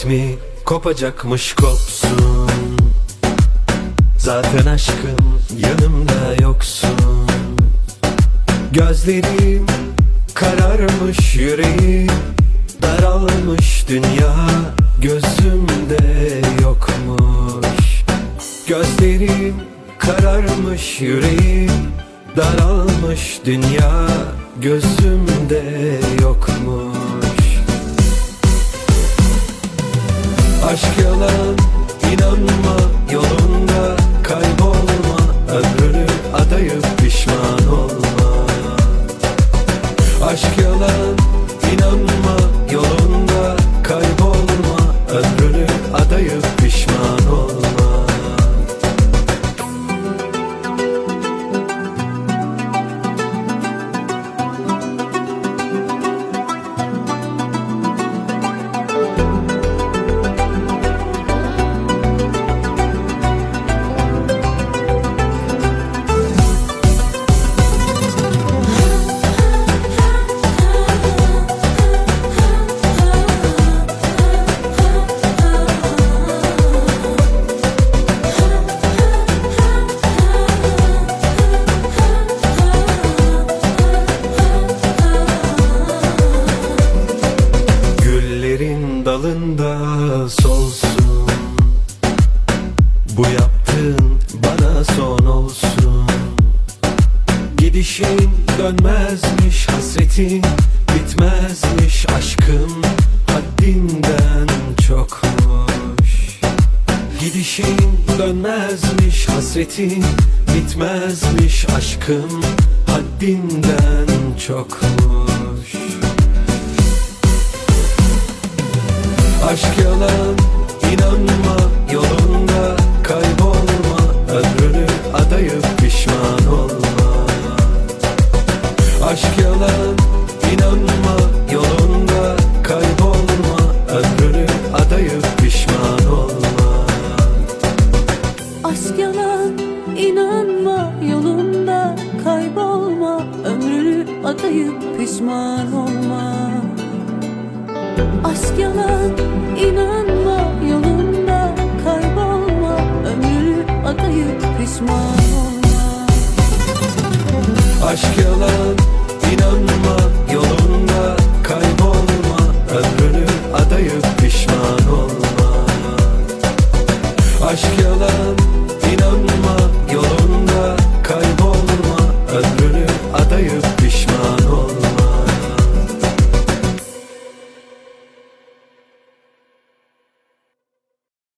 mi kopacakmış kopsun. Zaten aşkım yanımda yoksun. Gözlerim kararmış, yüreğim daralmış, dünya gözümde yokmuş. Gözlerim kararmış, yüreğim daralmış, dünya gözümde yokmuş. Aşk yalan, inanma, yolunda kaybolma, ömrünü adayıp pişman olma. Aşk yalan, inanma, yolunda kaybolma, ömrünü adayıp pişman olma. Dalında solsun, bu yaptığın bana son olsun. Gidişin dönmezmiş, hasretin bitmezmiş, aşkım haddinden çokmuş. Gidişin dönmezmiş, hasretin bitmezmiş, aşkım haddinden çokmuş. Aşk yalan, inanma, yolunda kaybolma, ömrünü adayıp pişman olma. Aşk yalan, inanma, yolunda kaybolma, ömrünü adayıp pişman olma. Aşk yalan, inanma, yolunda kaybolma, ömrünü adayıp pişman olma. Aşk yalan,